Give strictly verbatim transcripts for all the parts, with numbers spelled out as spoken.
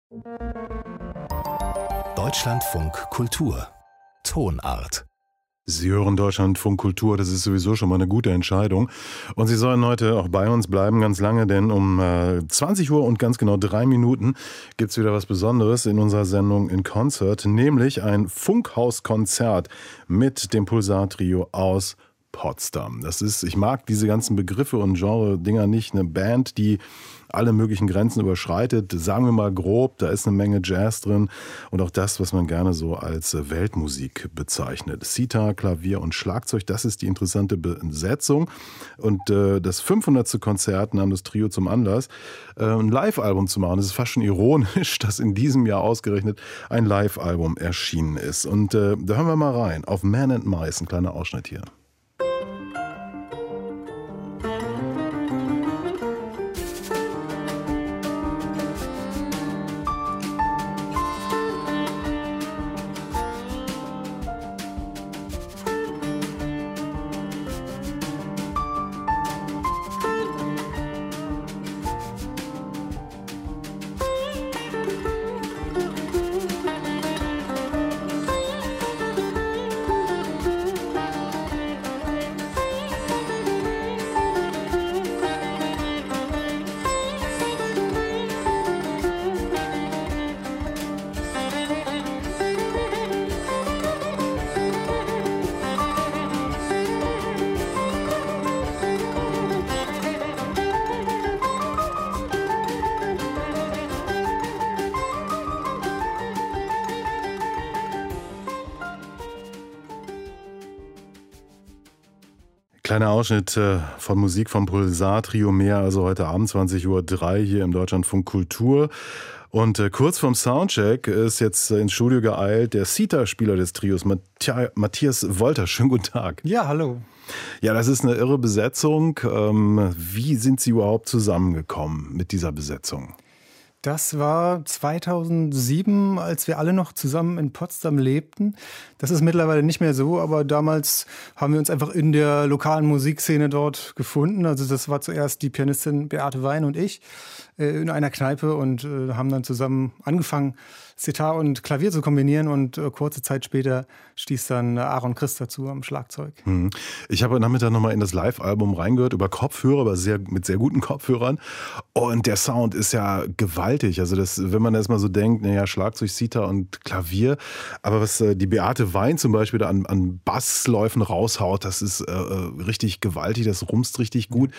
Deutschlandfunk Kultur Tonart. Sie hören Deutschlandfunk Kultur, das ist sowieso schon mal eine gute Entscheidung. Und Sie sollen heute auch bei uns bleiben, ganz lange, denn um äh, zwanzig Uhr und ganz genau drei Minuten gibt es wieder was Besonderes in unserer Sendung in Concert, nämlich ein Funkhaus-Konzert mit dem Pulsar-Trio aus Potsdam. Das ist, ich mag diese ganzen Begriffe und Genre-Dinger nicht, eine Band, die alle möglichen Grenzen überschreitet, sagen wir mal grob, da ist eine Menge Jazz drin und auch das, was man gerne so als Weltmusik bezeichnet. Sitar, Klavier und Schlagzeug, das ist die interessante Besetzung und äh, das fünfhundertste Konzert nahm das Trio zum Anlass, äh, ein Live-Album zu machen. Es ist fast schon ironisch, dass in diesem Jahr ausgerechnet ein Live-Album erschienen ist und äh, da hören wir mal rein auf Man and Mice, ein kleiner Ausschnitt hier. Kleiner Ausschnitt von Musik vom Pulsar-Trio, mehr also heute Abend zwanzig Uhr drei hier im Deutschlandfunk Kultur. Und äh, kurz vorm Soundcheck ist jetzt äh, ins Studio geeilt der Sitar-Spieler des Trios, Matthias, Matthias Wolter. Schönen guten Tag. Ja, hallo. Ja, das ist eine irre Besetzung. Ähm, wie sind Sie überhaupt zusammengekommen mit dieser Besetzung? Das war zweitausendsieben, als wir alle noch zusammen in Potsdam lebten. Das ist mittlerweile nicht mehr so, aber damals haben wir uns einfach in der lokalen Musikszene dort gefunden. Also das war zuerst die Pianistin Beate Wein und ich äh, in einer Kneipe und äh, haben dann zusammen angefangen, Sitar und Klavier zu kombinieren und äh, kurze Zeit später stieß dann Aaron Christ dazu am Schlagzeug. Hm. Ich habe heute Nachmittag nochmal in das Live-Album reingehört, über Kopfhörer, aber sehr, mit sehr guten Kopfhörern. Und der Sound ist ja gewaltig. Also das, wenn man erstmal so denkt, naja, Schlagzeug, Sitar und Klavier. Aber was äh, die Beate Wein zum Beispiel da an, an Bassläufen raushaut, das ist äh, richtig gewaltig, das rumst richtig gut.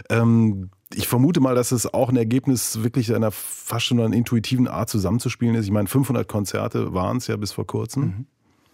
Ähm, Ich vermute mal, dass es auch ein Ergebnis wirklich einer fast schon einer intuitiven Art zusammenzuspielen ist. Ich meine, fünfhundert Konzerte waren es ja bis vor kurzem. Mhm.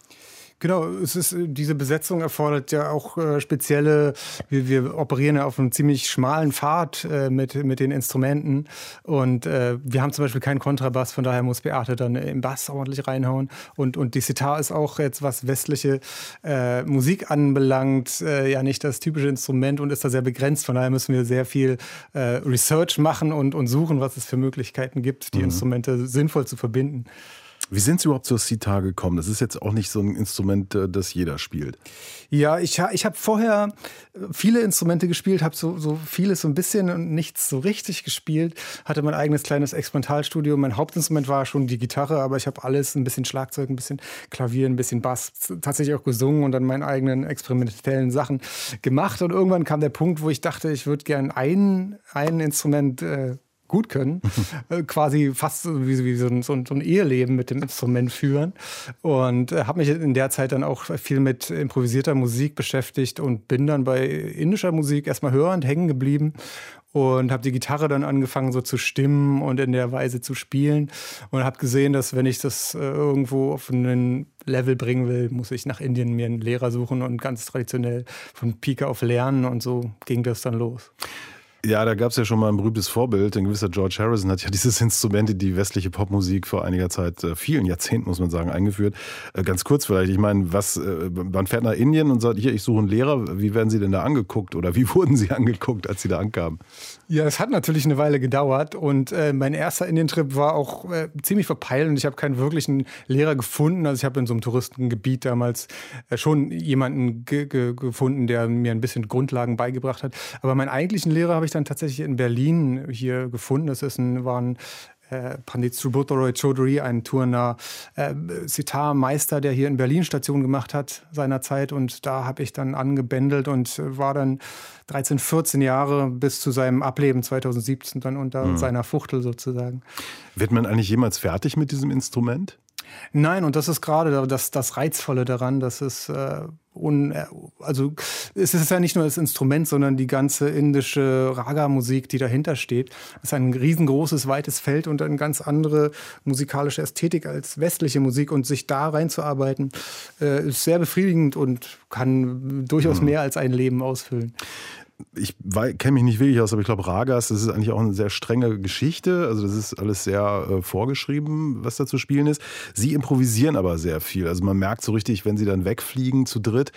Genau, es ist, diese Besetzung erfordert ja auch äh, spezielle, wir, wir operieren ja auf einem ziemlich schmalen Pfad äh, mit, mit den Instrumenten und äh, wir haben zum Beispiel keinen Kontrabass, von daher muss Beate dann im Bass ordentlich reinhauen und, und die Sitar ist auch jetzt, was westliche äh, Musik anbelangt, äh, ja nicht das typische Instrument und ist da sehr begrenzt, von daher müssen wir sehr viel äh, Research machen und, und suchen, was es für Möglichkeiten gibt, die mhm. Instrumente sinnvoll zu verbinden. Wie sind Sie überhaupt zur Sitar gekommen? Das ist jetzt auch nicht so ein Instrument, das jeder spielt. Ja, ich, ich habe vorher viele Instrumente gespielt, habe so, so vieles so ein bisschen und nichts so richtig gespielt. Hatte mein eigenes kleines Experimentalstudio. Mein Hauptinstrument war schon die Gitarre, aber ich habe alles, ein bisschen Schlagzeug, ein bisschen Klavier, ein bisschen Bass, tatsächlich auch gesungen und dann meine eigenen experimentellen Sachen gemacht. Und irgendwann kam der Punkt, wo ich dachte, ich würde gern ein, ein Instrument äh, gut können, äh, quasi fast wie, wie so, ein, so ein Eheleben mit dem Instrument führen und äh, habe mich in der Zeit dann auch viel mit improvisierter Musik beschäftigt und bin dann bei indischer Musik erstmal hörend hängen geblieben und habe die Gitarre dann angefangen so zu stimmen und in der Weise zu spielen und habe gesehen, dass wenn ich das äh, irgendwo auf einen Level bringen will, muss ich nach Indien mir einen Lehrer suchen und ganz traditionell von Pike auf lernen und so ging das dann los. Ja, da gab es ja schon mal ein berühmtes Vorbild. Ein gewisser George Harrison hat ja dieses Instrument in die westliche Popmusik vor einiger Zeit, vielen Jahrzehnten muss man sagen, eingeführt. Ganz kurz vielleicht, ich meine, was, man fährt nach Indien und sagt, hier, ich suche einen Lehrer. Wie werden Sie denn da angeguckt oder wie wurden Sie angeguckt, als Sie da ankamen? Ja, es hat natürlich eine Weile gedauert und äh, mein erster Indien-Trip war auch äh, ziemlich verpeilt und ich habe keinen wirklichen Lehrer gefunden. Also ich habe in so einem Touristengebiet damals äh, schon jemanden ge- ge- gefunden, der mir ein bisschen Grundlagen beigebracht hat. Aber meinen eigentlichen Lehrer habe ich dann tatsächlich in Berlin hier gefunden. Das ist ein, war ein äh, Pandit Subodh Roy Chaudhary, ein tourender äh, Sitar-Meister, der hier in Berlin Station gemacht hat seinerzeit. Und da habe ich dann angebändelt und war dann dreizehn, vierzehn Jahre bis zu seinem Ableben zweitausendsiebzehn dann unter mhm. seiner Fuchtel sozusagen. Wird man eigentlich jemals fertig mit diesem Instrument? Nein, und das ist gerade das, das Reizvolle daran, dass es äh, un, also es ist ja nicht nur das Instrument, sondern die ganze indische Raga-Musik, die dahinter steht. Es ist ein riesengroßes, weites Feld und eine ganz andere musikalische Ästhetik als westliche Musik. Und sich da reinzuarbeiten, äh, ist sehr befriedigend und kann durchaus mehr als ein Leben ausfüllen. Ich kenne mich nicht wirklich aus, aber ich glaube, Ragas, das ist eigentlich auch eine sehr strenge Geschichte. Also das ist alles sehr äh, vorgeschrieben, was da zu spielen ist. Sie improvisieren aber sehr viel. Also man merkt so richtig, wenn sie dann wegfliegen zu dritt.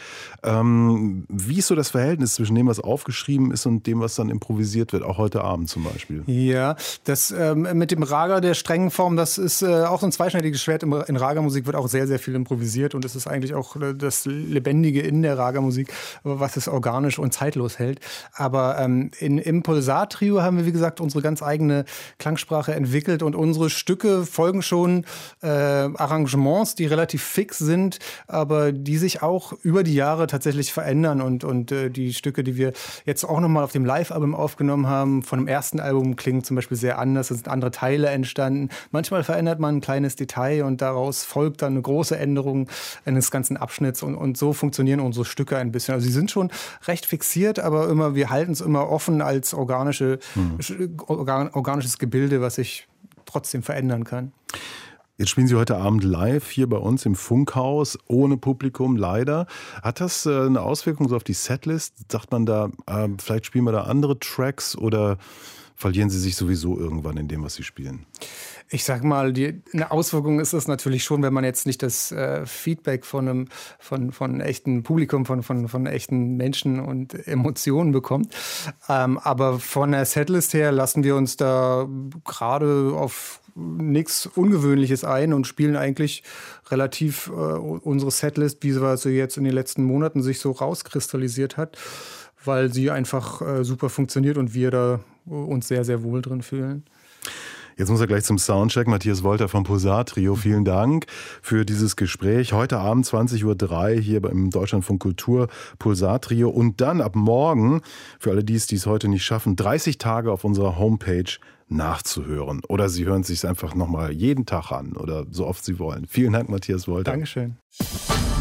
Ähm, wie ist so das Verhältnis zwischen dem, was aufgeschrieben ist und dem, was dann improvisiert wird, auch heute Abend zum Beispiel? Ja, das ähm, mit dem Raga der strengen Form, das ist äh, auch so ein zweischneidiges Schwert. In Raga-Musik wird auch sehr, sehr viel improvisiert und es ist eigentlich auch das Lebendige in der Raga-Musik, was es organisch und zeitlos hält. Aber ähm, in, im Pulsar-Trio haben wir, wie gesagt, unsere ganz eigene Klangsprache entwickelt und unsere Stücke folgen schon äh, Arrangements, die relativ fix sind, aber die sich auch über die Jahre tatsächlich verändern. Und, und äh, die Stücke, die wir jetzt auch nochmal auf dem Live-Album aufgenommen haben, von dem ersten Album klingen zum Beispiel sehr anders, es sind andere Teile entstanden. Manchmal verändert man ein kleines Detail und daraus folgt dann eine große Änderung eines ganzen Abschnitts und, und so funktionieren unsere Stücke ein bisschen. Also sie sind schon recht fixiert, aber immer wir halten es immer offen als organische, hm. organ, organisches Gebilde, was sich trotzdem verändern kann. Jetzt spielen Sie heute Abend live hier bei uns im Funkhaus, ohne Publikum leider. Hat das äh, eine Auswirkung so auf die Setlist? Sagt man da, äh, vielleicht spielen wir da andere Tracks oder verlieren Sie sich sowieso irgendwann in dem, was Sie spielen? Ich sag mal, die, eine Auswirkung ist es natürlich schon, wenn man jetzt nicht das äh, Feedback von einem von, von echten Publikum, von, von, von echten Menschen und Emotionen bekommt. Ähm, aber von der Setlist her lassen wir uns da gerade auf nichts Ungewöhnliches ein und spielen eigentlich relativ äh, unsere Setlist, wie sie jetzt in den letzten Monaten sich so rauskristallisiert hat, weil sie einfach äh, super funktioniert und wir da uns sehr, sehr wohl drin fühlen. Jetzt muss er gleich zum Soundcheck. Matthias Wolter vom Pulsar-Trio. Vielen Dank für dieses Gespräch. Heute Abend zwanzig Uhr drei hier beim Deutschlandfunk Kultur Pulsar-Trio. Und dann ab morgen, für alle, die es, die es heute nicht schaffen, dreißig Tage auf unserer Homepage nachzuhören. Oder Sie hören es sich einfach nochmal jeden Tag an oder so oft Sie wollen. Vielen Dank, Matthias Wolter. Dankeschön.